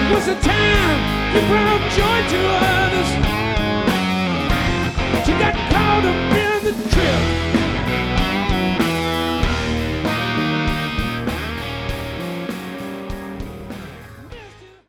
was the time you brought joy to others. She got caught up in the trip.